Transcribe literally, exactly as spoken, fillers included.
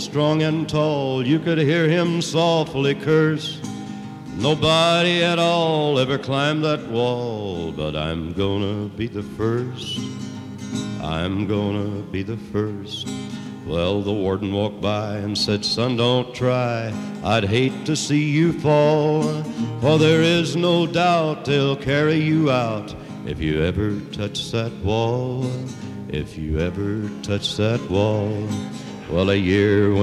strong and tall, you could hear him softly curse. Nobody at all ever climbed that wall, but I'm gonna be the first. I'm gonna be the first. Well, the warden walked by and said, son, don't try. I'd hate to see you fall, for there is no doubt they'll carry you out if you ever touch that wall, if you ever touch that wall. Well, a year